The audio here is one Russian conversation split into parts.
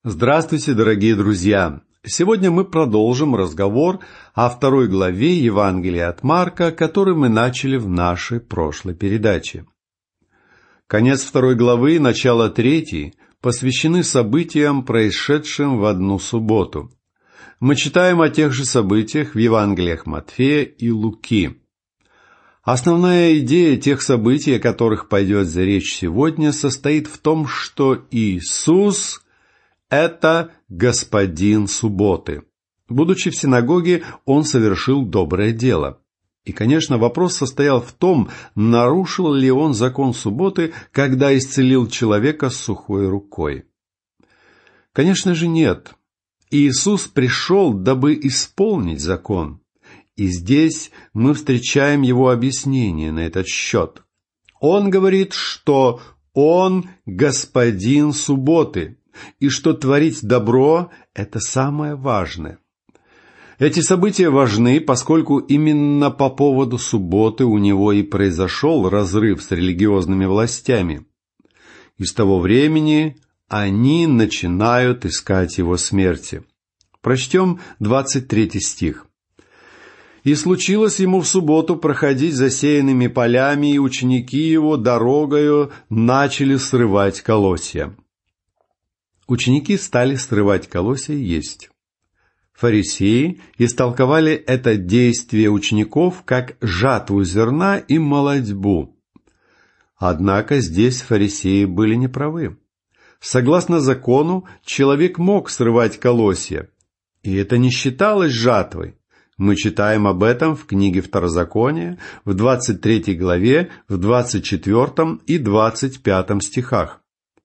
Здравствуйте, дорогие друзья! Сегодня мы продолжим разговор о второй главе Евангелия от Марка, который мы начали в нашей прошлой передаче. Конец второй главы и начало третьей посвящены событиям, происшедшим в одну субботу. Мы читаем о тех же событиях в Евангелиях Матфея и Луки. Основная идея тех событий, о которых пойдет речь сегодня, состоит в том, что Иисус – это господин субботы. Будучи в синагоге, он совершил доброе дело. И, конечно, вопрос состоял в том, нарушил ли он закон субботы, когда исцелил человека с сухой рукой. Конечно же, нет. Иисус пришел, дабы исполнить закон. И здесь мы встречаем его объяснение на этот счет. Он говорит, что он господин субботы, и что творить добро – это самое важное. Эти события важны, поскольку именно по поводу субботы у него и произошел разрыв с религиозными властями. И с того времени они начинают искать его смерти. Прочтем 23 стих. «И случилось ему в субботу проходить засеянными полями, и ученики его дорогою начали срывать колосья». Ученики стали срывать колосья и есть. Фарисеи истолковали это действие учеников как жатву зерна и молотьбу. Однако здесь фарисеи были неправы. Согласно закону, человек мог срывать колосья, и это не считалось жатвой. Мы читаем об этом в книге Второзакония, в 23 главе, в 24 и 25 стихах.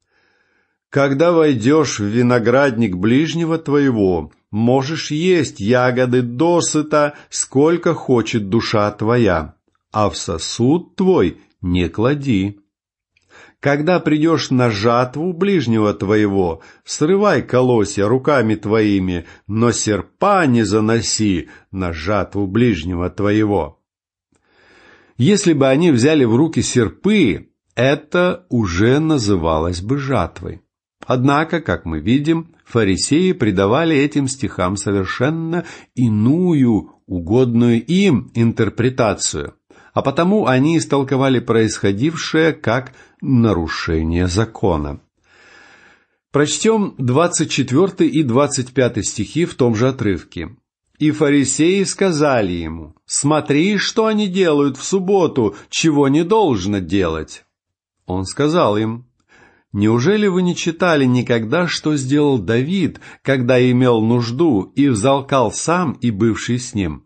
«Когда войдешь в виноградник ближнего твоего, можешь есть ягоды досыта, сколько хочет душа твоя, а в сосуд твой не клади. Когда придешь на жатву ближнего твоего, срывай колосья руками твоими, но серпа не заноси на жатву ближнего твоего». Если бы они взяли в руки серпы, это уже называлось бы жатвой. Однако, как мы видим, фарисеи придавали этим стихам совершенно иную, угодную им интерпретацию, а потому они истолковали происходившее как нарушение закона. Прочтем 24 и 25 стихи в том же отрывке. «И фарисеи сказали ему: смотри, что они делают в субботу, чего не должно делать». Он сказал им: «Неужели вы не читали никогда, что сделал Давид, когда имел нужду, и взалкал сам и бывший с ним?»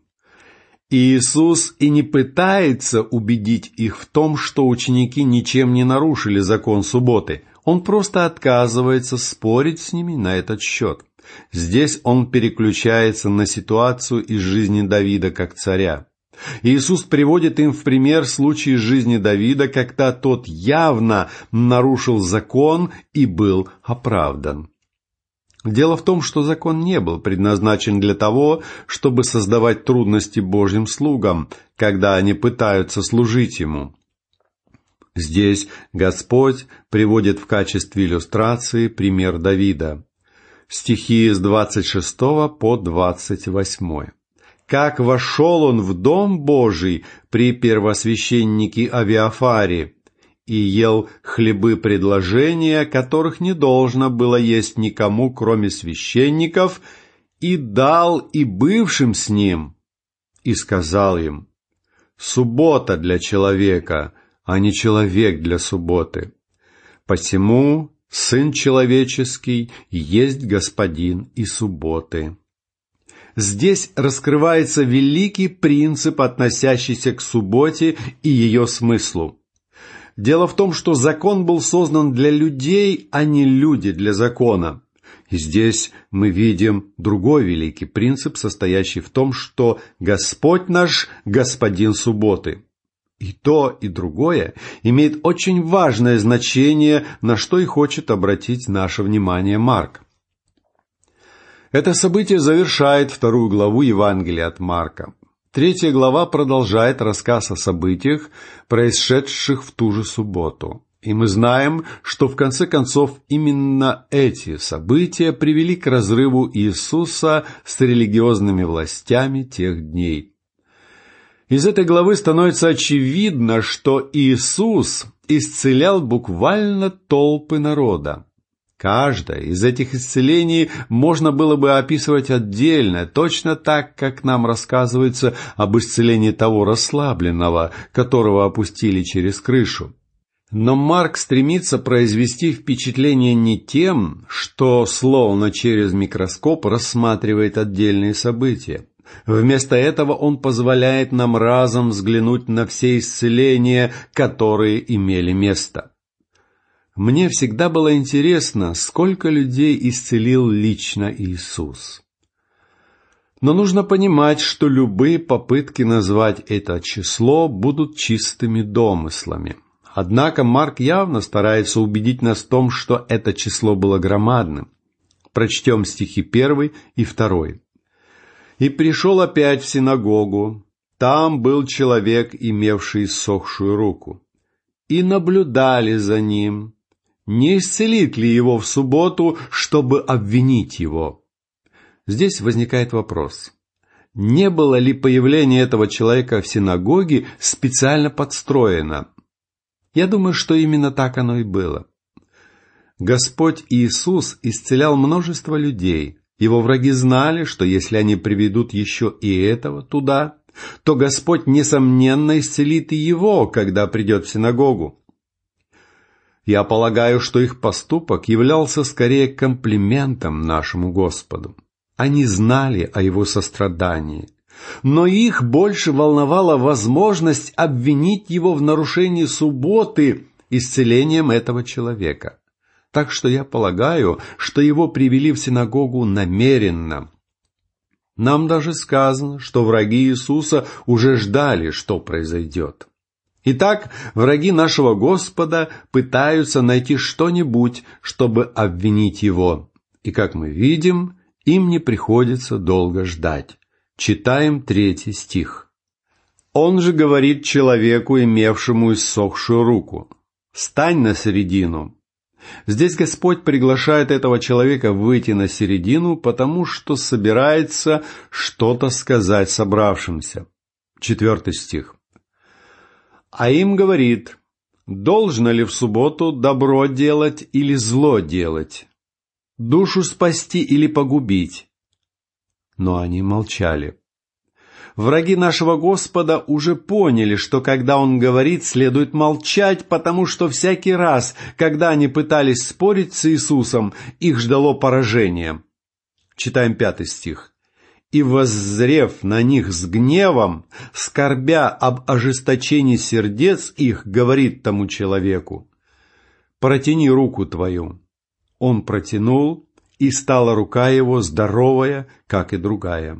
Иисус и не пытается убедить их в том, что ученики ничем не нарушили закон субботы. Он просто отказывается спорить с ними на этот счет. Здесь он переключается на ситуацию из жизни Давида как царя. Иисус приводит им в пример случай жизни Давида, когда тот явно нарушил закон и был оправдан. Дело в том, что закон не был предназначен для того, чтобы создавать трудности Божьим слугам, когда они пытаются служить Ему. Здесь Господь приводит в качестве иллюстрации пример Давида. Стихи с 26 по 28. «Как вошел он в дом Божий при первосвященнике Авиафаре, и ел хлебы предложения, которых не должно было есть никому, кроме священников, и дал и бывшим с ним, и сказал им: суббота для человека, а не человек для субботы. Посему Сын Человеческий есть Господин и субботы». Здесь раскрывается великий принцип, относящийся к субботе и ее смыслу. Дело в том, что закон был создан для людей, а не люди для закона. И здесь мы видим другой великий принцип, состоящий в том, что Господь наш – Господин субботы. И то, и другое имеет очень важное значение, на что и хочет обратить наше внимание Марк. Это событие завершает вторую главу Евангелия от Марка. Третья глава продолжает рассказ о событиях, происшедших в ту же субботу. И мы знаем, что в конце концов именно эти события привели к разрыву Иисуса с религиозными властями тех дней. Из этой главы становится очевидно, что Иисус исцелял буквально толпы народа. Каждое из этих исцелений можно было бы описывать отдельно, точно так, как нам рассказывается об исцелении того расслабленного, которого опустили через крышу. Но Марк стремится произвести впечатление не тем, что словно через микроскоп рассматривает отдельные события. Вместо этого он позволяет нам разом взглянуть на все исцеления, которые имели место. Мне всегда было интересно, сколько людей исцелил лично Иисус. Но нужно понимать, что любые попытки назвать это число будут чистыми домыслами. Однако Марк явно старается убедить нас в том, что это число было громадным. Прочтем стихи 1 и 2. «И пришел опять в синагогу. Там был человек, имевший иссохшую руку. И наблюдали за ним, не исцелит ли его в субботу, чтобы обвинить его». Здесь возникает вопрос. Не было ли появление этого человека в синагоге специально подстроено? Я думаю, что именно так оно и было. Господь Иисус исцелял множество людей. Его враги знали, что если они приведут еще и этого туда, то Господь, несомненно, исцелит и его, когда придет в синагогу. Я полагаю, что их поступок являлся скорее комплиментом нашему Господу. Они знали о его сострадании, но их больше волновала возможность обвинить его в нарушении субботы исцелением этого человека. Так что я полагаю, что его привели в синагогу намеренно. Нам даже сказано, что враги Иисуса уже ждали, что произойдет. Итак, враги нашего Господа пытаются найти что-нибудь, чтобы обвинить его. И, как мы видим, им не приходится долго ждать. Читаем 3 стих. «Он же говорит человеку, имевшему иссохшую руку: стань на середину». Здесь Господь приглашает этого человека выйти на середину, потому что собирается что-то сказать собравшимся. 4 стих. «А им говорит: должно ли в субботу добро делать или зло делать? Душу спасти или погубить?» Но они молчали. Враги нашего Господа уже поняли, что когда Он говорит, следует молчать, потому что всякий раз, когда они пытались спорить с Иисусом, их ждало поражение. Читаем 5 стих. «И воззрев на них с гневом, скорбя об ожесточении сердец их, говорит тому человеку: протяни руку твою. Он протянул, и стала рука его здоровая, как и другая».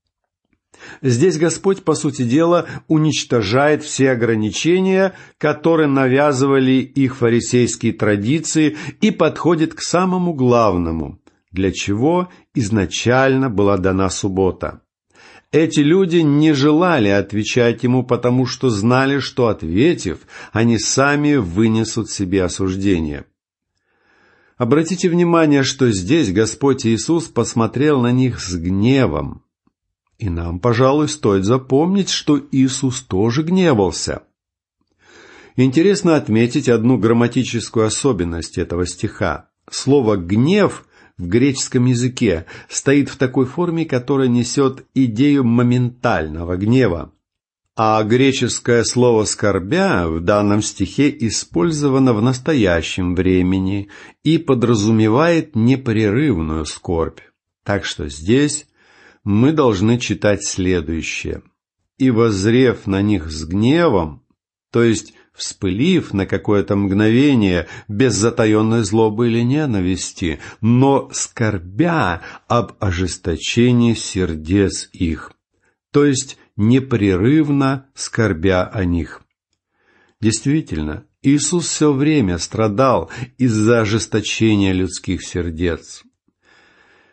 Здесь Господь, по сути дела, уничтожает все ограничения, которые навязывали их фарисейские традиции, и подходит к самому главному, для чего изначально была дана суббота. Эти люди не желали отвечать ему, потому что знали, что, ответив, они сами вынесут себе осуждение. Обратите внимание, что здесь Господь Иисус посмотрел на них с гневом. И нам, пожалуй, стоит запомнить, что Иисус тоже гневался. Интересно отметить одну грамматическую особенность этого стиха. Слово «гнев» в греческом языке стоит в такой форме, которая несет идею моментального гнева. А греческое слово «скорбя» в данном стихе использовано в настоящем времени и подразумевает непрерывную скорбь. Так что здесь мы должны читать следующее. «И воззрев на них с гневом», то есть вспылив на какое-то мгновение без затаенной злобы или ненависти, но скорбя об ожесточении сердец их, то есть непрерывно скорбя о них. Действительно, Иисус все время страдал из-за ожесточения людских сердец.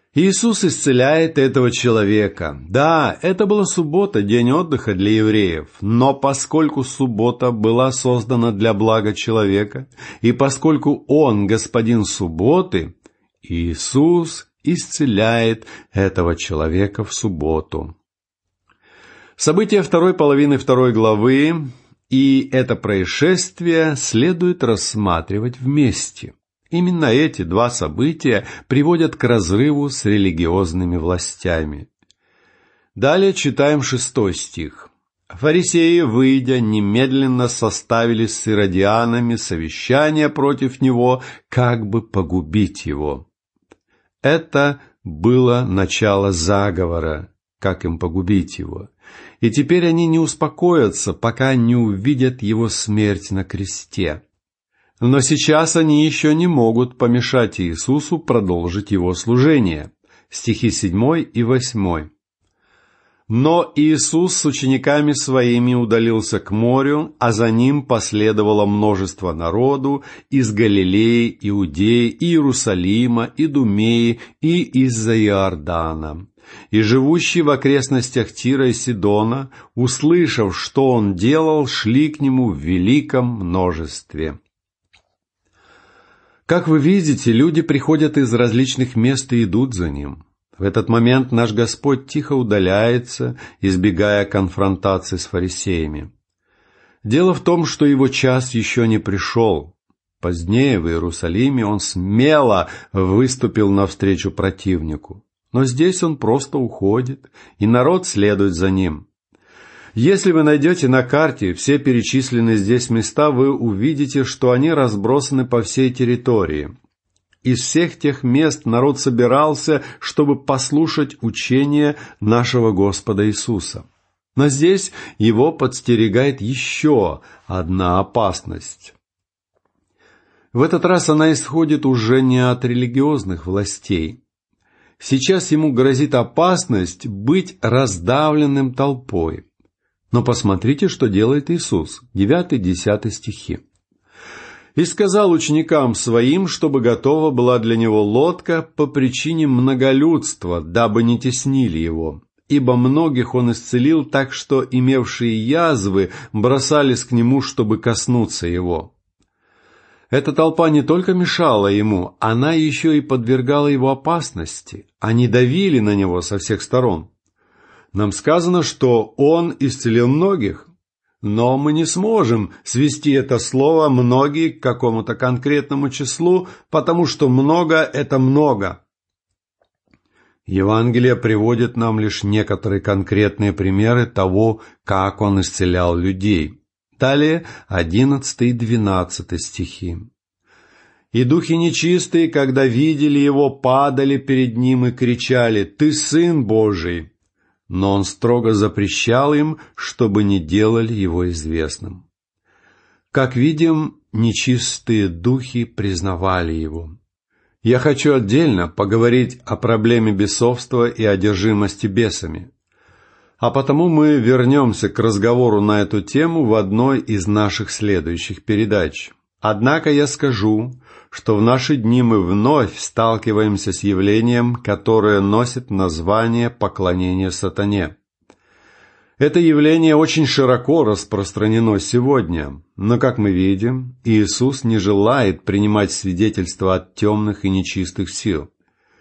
Иисус исцеляет этого человека. Да, это была суббота, день отдыха для евреев, но поскольку суббота была создана для блага человека, и поскольку Он господин субботы, Иисус исцеляет этого человека в субботу. События второй половины 2 главы и это происшествие следует рассматривать вместе. Именно эти два события приводят к разрыву с религиозными властями. Далее читаем 6 стих. «Фарисеи, выйдя, немедленно составили с иродианами совещание против него, как бы погубить его». Это было начало заговора, как им погубить его. И теперь они не успокоятся, пока не увидят его смерть на кресте. Но сейчас они еще не могут помешать Иисусу продолжить его служение. Стихи 7 и 8. «Но Иисус с учениками своими удалился к морю, а за ним последовало множество народу из Галилеи, Иудеи, Иерусалима, Идумеи и из-за Иордана. И живущие в окрестностях Тира и Сидона, услышав, что он делал, шли к нему в великом множестве». Как вы видите, люди приходят из различных мест и идут за ним. В этот момент наш Господь тихо удаляется, избегая конфронтации с фарисеями. Дело в том, что его час еще не пришел. Позднее в Иерусалиме он смело выступил навстречу противнику. Но здесь он просто уходит, и народ следует за ним. Если вы найдете на карте все перечисленные здесь места, вы увидите, что они разбросаны по всей территории. Из всех тех мест народ собирался, чтобы послушать учение нашего Господа Иисуса. Но здесь его подстерегает еще одна опасность. В этот раз она исходит уже не от религиозных властей. Сейчас ему грозит опасность быть раздавленным толпой. Но посмотрите, что делает Иисус. 9-10 стихи. «И сказал ученикам своим, чтобы готова была для него лодка по причине многолюдства, дабы не теснили его. Ибо многих он исцелил так, что имевшие язвы бросались к нему, чтобы коснуться его». Эта толпа не только мешала ему, она еще и подвергала его опасности. Они давили на него со всех сторон. Нам сказано, что он исцелил многих, но мы не сможем свести это слово «многие» к какому-то конкретному числу, потому что много – это много. Евангелие приводит нам лишь некоторые конкретные примеры того, как он исцелял людей. Далее 11 и 12 стихи. «И духи нечистые, когда видели его, падали перед ним и кричали: „Ты Сын Божий!“ Но он строго запрещал им, чтобы не делали его известным». Как видим, нечистые духи признавали его. Я хочу отдельно поговорить о проблеме бесовства и одержимости бесами. А потому мы вернемся к разговору на эту тему в одной из наших следующих передач. Однако я скажу, что в наши дни мы вновь сталкиваемся с явлением, которое носит название поклонения сатане. Это явление очень широко распространено сегодня, но, как мы видим, Иисус не желает принимать свидетельства от темных и нечистых сил.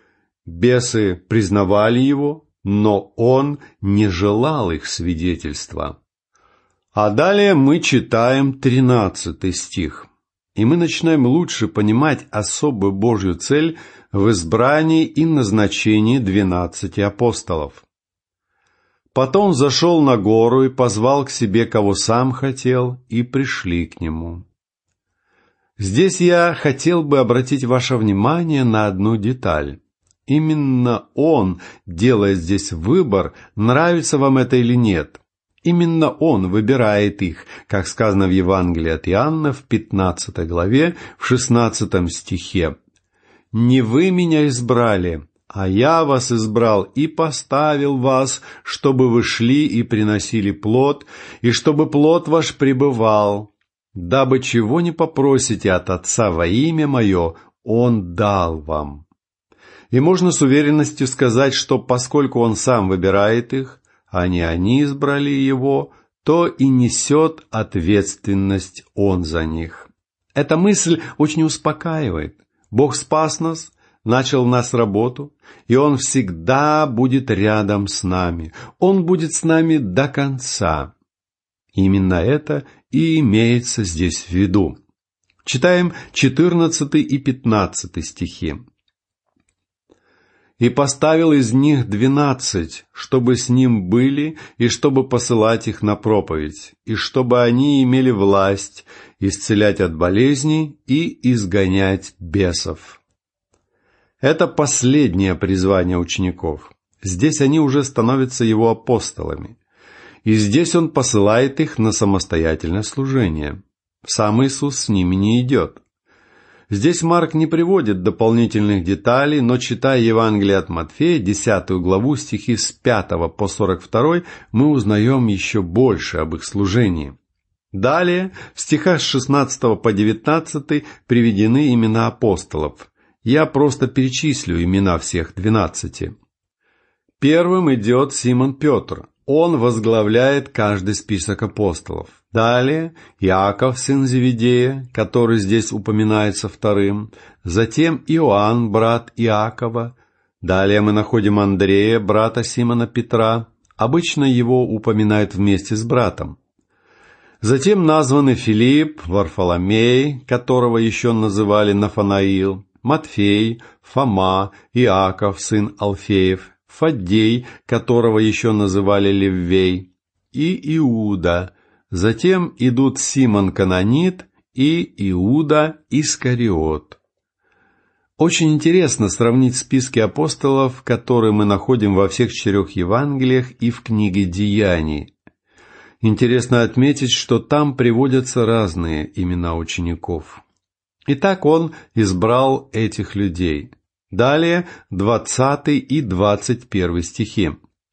Бесы признавали его, но он не желал их свидетельства. А далее мы читаем 13 стих. И мы начинаем лучше понимать особую Божью цель в избрании и назначении 12 апостолов. «Потом зашел на гору и позвал к себе, кого сам хотел, и пришли к нему». Здесь я хотел бы обратить ваше внимание на одну деталь. Именно он делает здесь выбор, нравится вам это или нет. Именно он выбирает их, как сказано в Евангелии от Иоанна в 15 главе, в 16 стихе. «Не вы меня избрали, а я вас избрал и поставил вас, чтобы вы шли и приносили плод, и чтобы плод ваш пребывал. Дабы чего не попросите от Отца во имя Мое, Он дал вам». И можно с уверенностью сказать, что поскольку Он сам выбирает их, а не они избрали Его, то и несет ответственность Он за них. Эта мысль очень успокаивает. Бог спас нас, начал в нас работу, и Он всегда будет рядом с нами. Он будет с нами до конца. Именно это и имеется здесь в виду. Читаем 14 и 15 стихи. «И поставил из них 12, чтобы с ним были, и чтобы посылать их на проповедь, и чтобы они имели власть исцелять от болезней и изгонять бесов». Это последнее призвание учеников. Здесь они уже становятся его апостолами. И здесь он посылает их на самостоятельное служение. Сам Иисус с ними не идет. Здесь Марк не приводит дополнительных деталей, но, читая Евангелие от Матфея, 10 главу, стихи с 5 по 42, мы узнаем еще больше об их служении. Далее, в стихах с 16 по 19 приведены имена апостолов. Я просто перечислю имена всех 12. Первым идет Симон Петр. Он возглавляет каждый список апостолов. Далее Иаков, сын Зеведея, который здесь упоминается вторым. Затем Иоанн, брат Иакова. Далее мы находим Андрея, брата Симона Петра. Обычно его упоминают вместе с братом. Затем названы Филипп, Варфоломей, которого еще называли Нафанаил, Матфей, Фома, Иаков, сын Алфеев, Фаддей, которого еще называли Леввей, и Иуда. Затем идут Симон Кананит и Иуда Искариот. Очень интересно сравнить списки апостолов, которые мы находим во всех 4 Евангелиях и в книге Деяний. Интересно отметить, что там приводятся разные имена учеников. Итак, он избрал этих людей. Далее 20 и 21 стихи.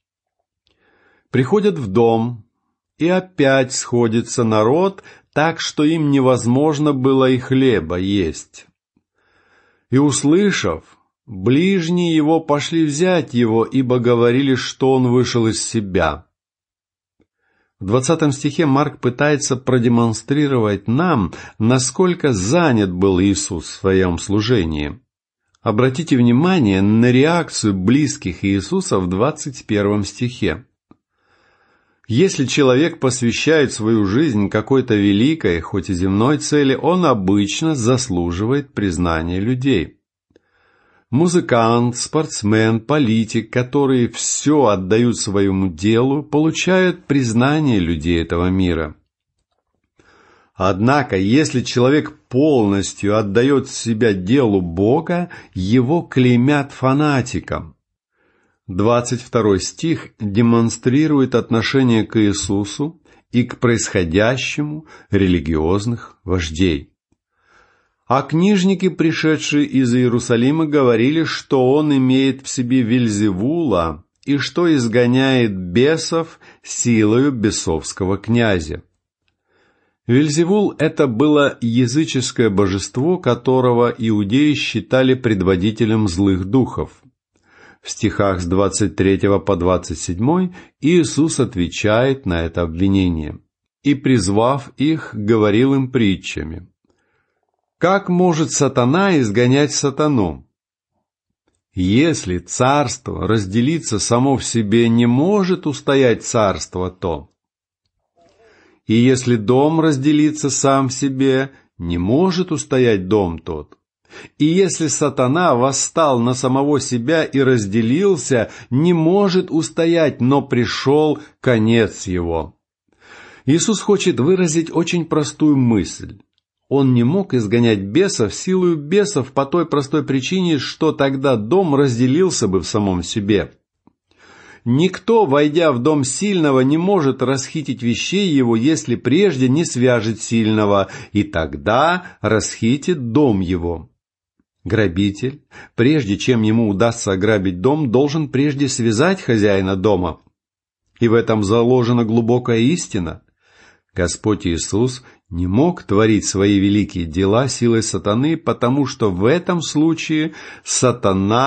«Приходят в дом, и опять сходится народ, так что им невозможно было и хлеба есть. И, услышав, ближние его пошли взять его, ибо говорили, что он вышел из себя». В 20 стихе Марк пытается продемонстрировать нам, насколько занят был Иисус в своем служении. Обратите внимание на реакцию близких Иисуса в 21 стихе. Если человек посвящает свою жизнь какой-то великой, хоть и земной цели, он обычно заслуживает признания людей. Музыкант, спортсмен, политик, которые все отдают своему делу, получают признание людей этого мира. Однако, если человек полностью отдает себя делу Бога, его клеймят фанатиком. 22 стих демонстрирует отношение к Иисусу и к происходящему религиозных вождей. А книжники, пришедшие из Иерусалима, говорили, что он имеет в себе Вельзевула и что изгоняет бесов силою бесовского князя. Вельзевул – это было языческое божество, которого иудеи считали предводителем злых духов. В стихах с 23 по 27 Иисус отвечает на это обвинение и, призвав их, говорил им притчами. «Как может сатана изгонять сатану? Если царство разделиться само в себе, не может устоять царство то. И если дом разделится сам в себе, не может устоять дом тот. И если сатана восстал на самого себя и разделился, не может устоять, но пришел конец его». Иисус хочет выразить очень простую мысль. Он не мог изгонять бесов силою бесов по той простой причине, что тогда дом разделился бы в самом себе. Никто, войдя в дом сильного, не может расхитить вещей его, если прежде не свяжет сильного, и тогда расхитит дом его. Грабитель, прежде чем ему удастся ограбить дом, должен прежде связать хозяина дома. И в этом заложена глубокая истина. Господь Иисус не мог творить свои великие дела силой сатаны, потому что в этом случае сатана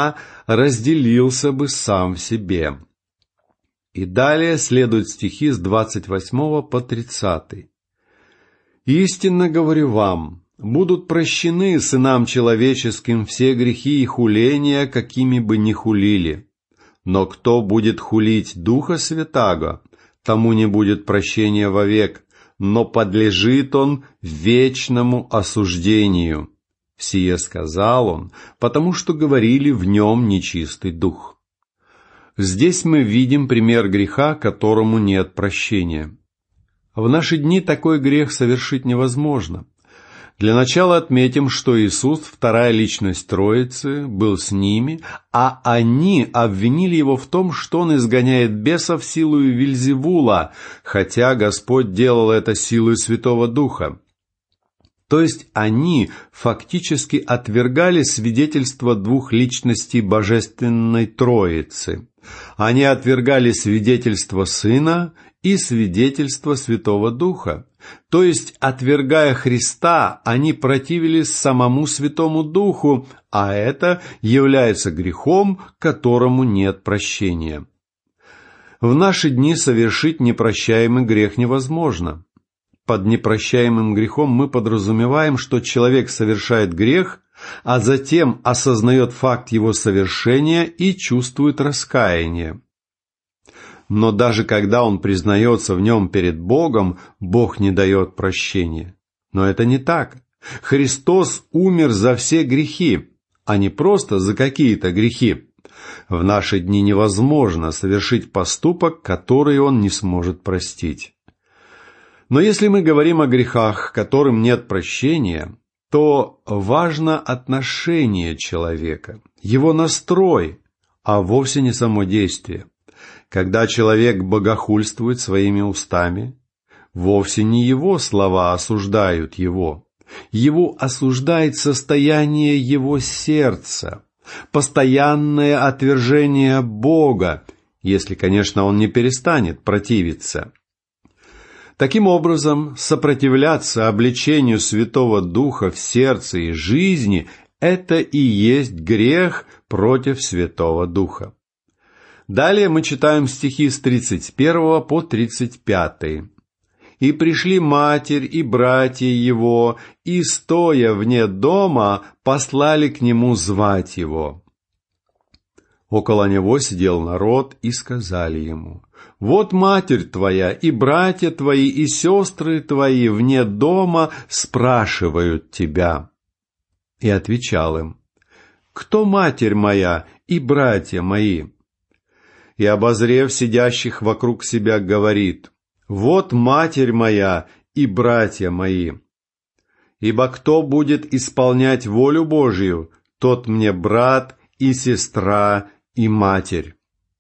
разделился бы сам в себе. И далее следуют стихи с 28 по 30. «Истинно говорю вам, будут прощены сынам человеческим все грехи и хуления, какими бы ни хулили. Но кто будет хулить Духа Святаго, тому не будет прощения вовек, но подлежит он вечному осуждению. Сие сказал он, потому что говорили в нем нечистый дух». Здесь мы видим пример греха, которому нет прощения. В наши дни такой грех совершить невозможно. Для начала отметим, что Иисус, вторая личность Троицы, был с ними, а они обвинили его в том, что он изгоняет бесов силою Вельзевула, хотя Господь делал это силой Святого Духа. То есть они фактически отвергали свидетельство двух личностей Божественной Троицы. Они отвергали свидетельство Сына и свидетельство Святого Духа. То есть, отвергая Христа, они противились самому Святому Духу, а это является грехом, которому нет прощения. В наши дни совершить непрощаемый грех невозможно. Под непрощаемым грехом мы подразумеваем, что человек совершает грех, а затем осознает факт его совершения и чувствует раскаяние. Но даже когда он признается в нем перед Богом, Бог не дает прощения. Но это не так. Христос умер за все грехи, а не просто за какие-то грехи. В наши дни невозможно совершить поступок, который Он не сможет простить. Но если мы говорим о грехах, которым нет прощения, то важно отношение человека, его настрой, а вовсе не само действие. Когда человек богохульствует своими устами, вовсе не его слова осуждают его. Его осуждает состояние его сердца, постоянное отвержение Бога, если, конечно, он не перестанет противиться. Таким образом, сопротивляться обличению Святого Духа в сердце и жизни – это и есть грех против Святого Духа. Далее мы читаем стихи с 31 по 35. «И пришли матерь и братья его, и, стоя вне дома, послали к нему звать его. Около него сидел народ, и сказали ему: «Вот матерь твоя, и братья твои, и сестры твои вне дома спрашивают тебя». И отвечал им: «Кто матерь моя и братья мои?» И, обозрев сидящих вокруг себя, говорит: «Вот матерь моя и братья мои. Ибо кто будет исполнять волю Божию, тот мне брат и сестра и матерь».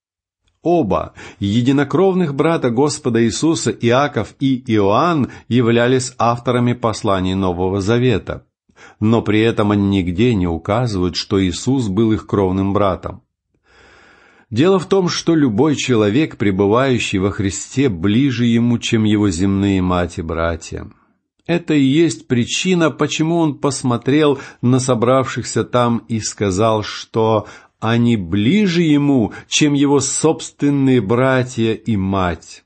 Оба единокровных брата Господа Иисуса, Иаков и Иоанн, являлись авторами посланий Нового Завета, но при этом они нигде не указывают, что Иисус был их кровным братом. Дело в том, что любой человек, пребывающий во Христе, ближе ему, чем его земные мать и братья. Это и есть причина, почему он посмотрел на собравшихся там и сказал, что они ближе ему, чем его собственные братья и мать.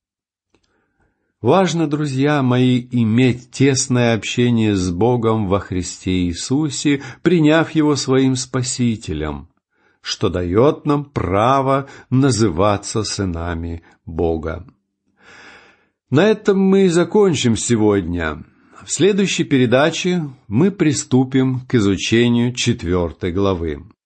Важно, друзья мои, иметь тесное общение с Богом во Христе Иисусе, приняв Его своим Спасителем, что дает нам право называться сынами Бога. На этом мы и закончим сегодня. В следующей передаче мы приступим к изучению 4 главы.